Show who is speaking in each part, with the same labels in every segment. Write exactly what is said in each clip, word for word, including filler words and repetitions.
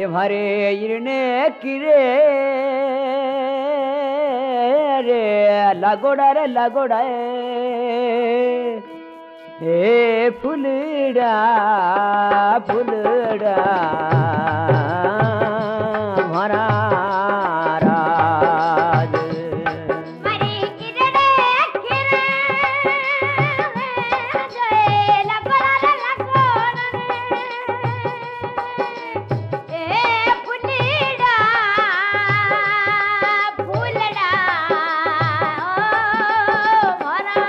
Speaker 1: मारे इरने किरे रे लगोड़ा रे लगोड़ा हे फुलड़ा फुलड़ा हमारा राज
Speaker 2: मारे किरणे किरे जय लगोड़ा रे लगोड़ा ए फुलड़ा फुलड़ा ओ मोरा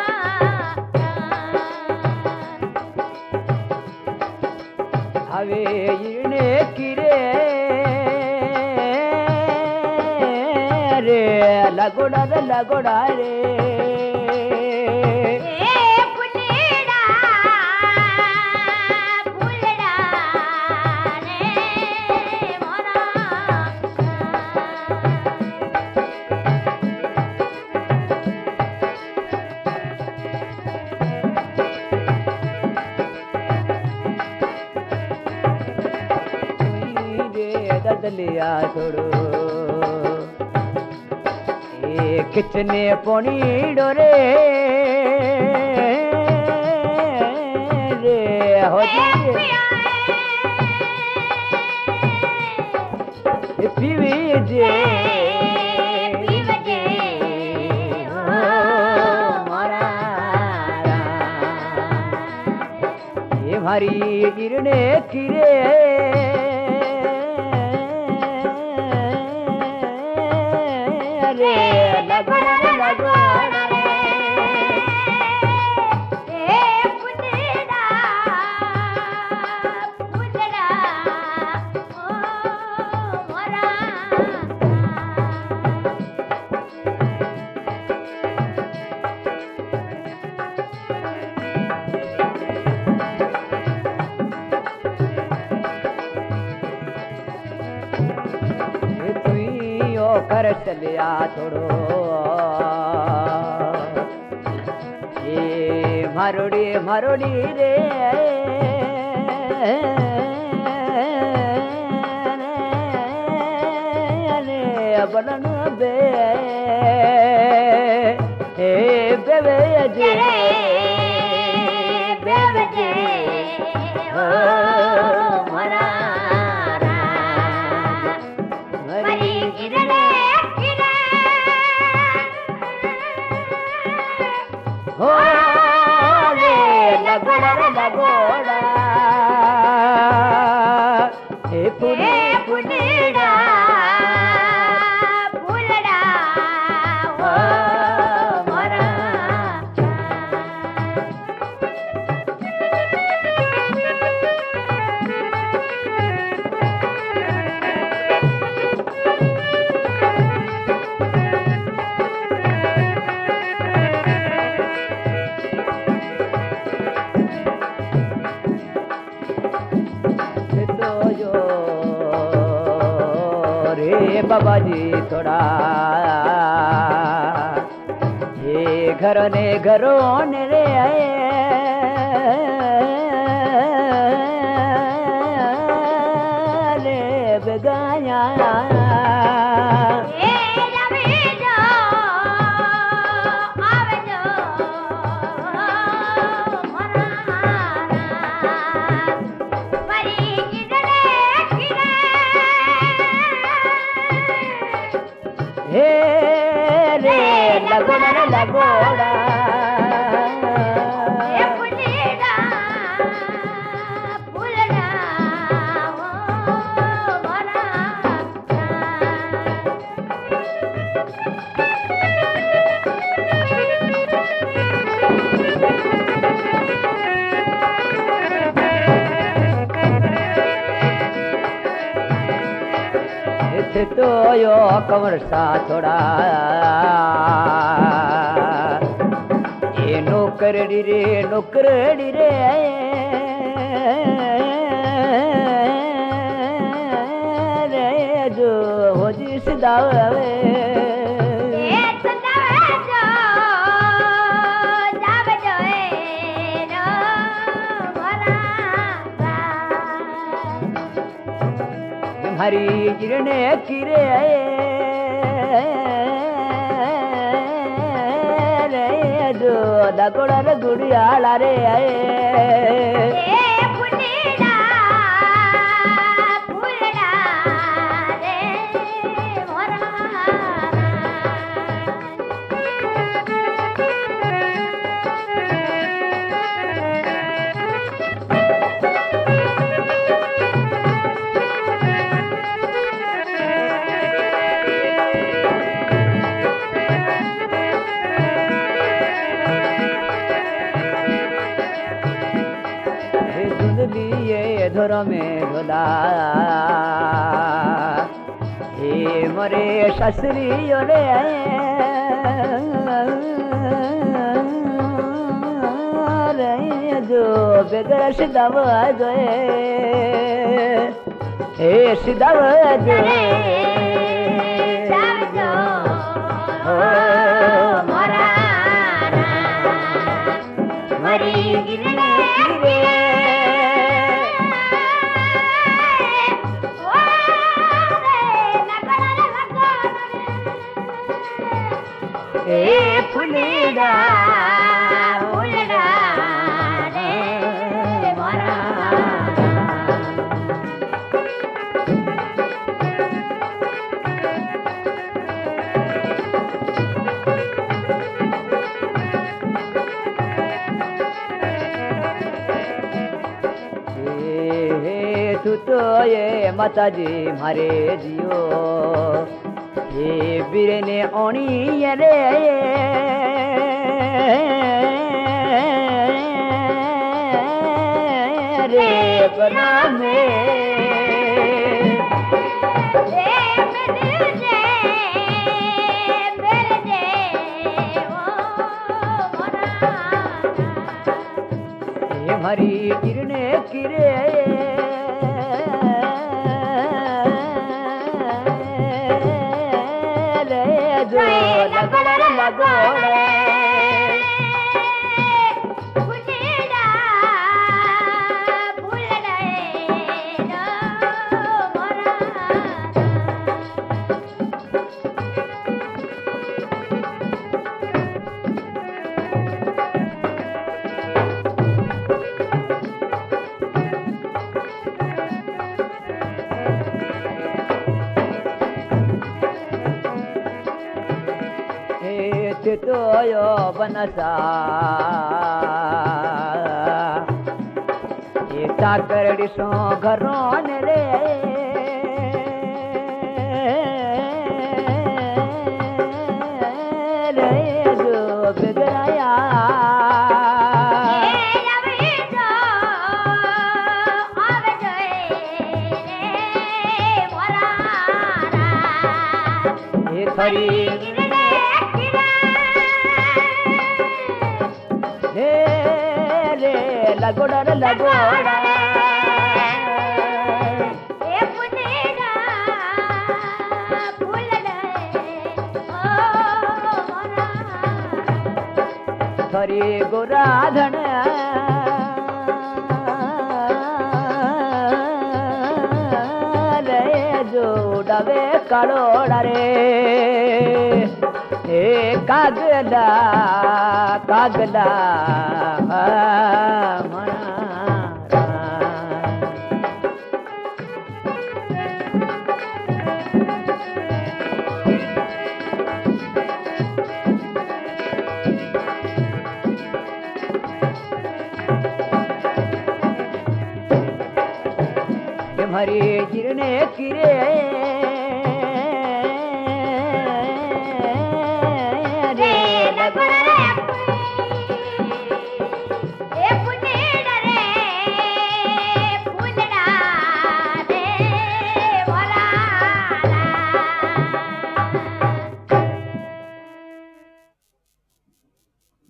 Speaker 1: हवे इरने किरे रे लगोड़ा रे लगोड़ा रे
Speaker 2: ए फुलड़ा फुलड़ा रे मोरा
Speaker 1: रे ददलिया छोड़ो ए किचने पोनी डोरे रे हो जी पीवी जे ये मारी गिरने किरे रे लगोड़ा रे लगोड़ा
Speaker 2: ए फुलड़ा फुलड़ा ओ मोरा
Speaker 1: ये तुई ओ कर चलिया छोड़ो ये मारोड़ी मारोड़ी रे रे बलन बे हे बेबे जे बेबे जे
Speaker 2: ओ मोरा मारे किरणे किरे
Speaker 1: हो रे लगोड़ा रे लगोड़ा हे पुरी
Speaker 2: ए फुलड़ा फुलड़ा ओ मोरा
Speaker 1: तो जो रे बाबा जी थोड़ा ये घर ने घरों ने रे रे बगाया
Speaker 2: ए रवे जो आवे जो मोरा मारे किरणे किरे
Speaker 1: हे रे लगोड़ा रे लगोड़ा
Speaker 2: ए फुलड़ा फुलड़ा ओ मोरा
Speaker 1: इथे तो यो कमर सा थोड़ा ये नौकरड़ी रे नौकरड़ी रे रे जो हो जी सिदावे
Speaker 2: ए सदावे जो जावे जो ए रो मोरा
Speaker 1: हरी गिरने किरे रे जो दगोड़र गुड़ियाला रे
Speaker 2: ए फुलीड़ा फुलड़ा रे मोरा
Speaker 1: लिए धर में ढोला हे मरे शास्त्री रे रे जो बेगर सिदाव जो हे सिदाव जो
Speaker 2: सावजो
Speaker 1: हो
Speaker 2: मोरा मरी गिरने गिरे
Speaker 1: ए फुलेड़ा
Speaker 2: फुलड़ा रे मोरा
Speaker 1: हे तू तो ये माता जी मारे जियो ये बीरे ने ओनी रे रे बना में
Speaker 2: रे मेरे जे मेरे जे ओ मोरा
Speaker 1: ये हरी गिरने किरे रे जो लगोड़ लगोड़
Speaker 2: फुलीड़ा फुलड़ा रे मोरा
Speaker 1: हे तो यो बनसा ये चाकर सो घरों ने रे रे जो बिगड़ाया ये खरी हे रे लगोड़ा रे लगोड़ा खरी गोराधन रे जोड़ावे कालोड़ा रे हे कागला कागला मना हरी गिरने किरे